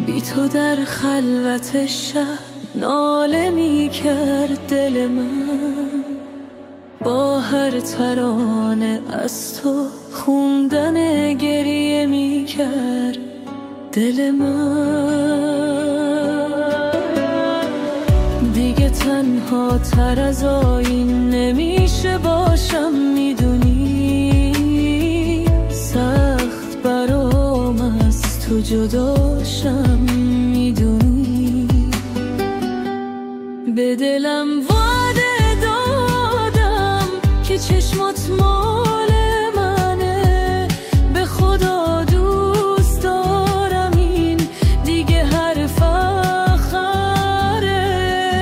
بی تو در خلوت شب ناله می کرد دل من، با هر ترانه از تو خوندن گریه می کرد دل من. دیگه تنها تر از آیین نمیشه باشم، میدونی سخت برام از تو جداشم، میدونی به دلم وعده دادم که چشمات مال منه، به خدا دوست دارم این دیگه حرف آخره.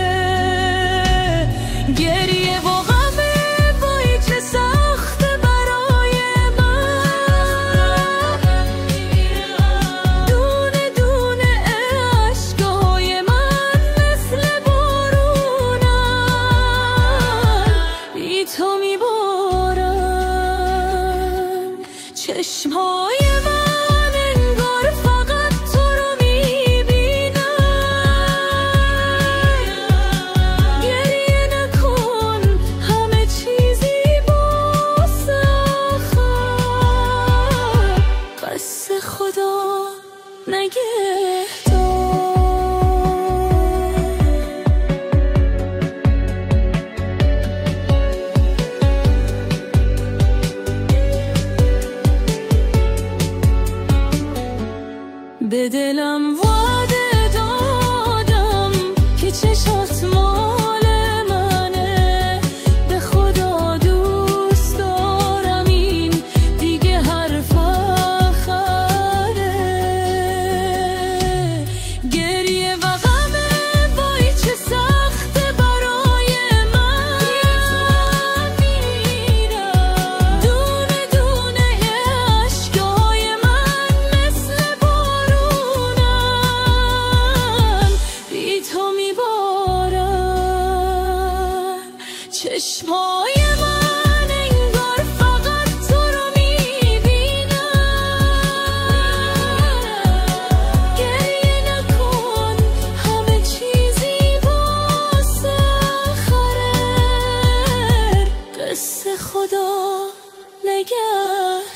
گریه و غمه وای چه سخته برای من، دونه دونه عشقای من مثل بارونن، بی تو میبارن چشمهای من، انگار فقط تو رو میبینن. گریه نکن همه چیزی باسه آخر، قصد خدا نگهدار. به دلم وعده دادم که چشات مال منه، به خدا دوست دارم این دیگه حرف آخره. گریه و غمه وای چه سخته برای من، دونه دونه عشقای من مثل بارونن، بی تو میبارن چشمای من، انگار فقط تو رو میبینن. گریه نکن همه چیزی واسه آخره، قصد خدا نگهدار.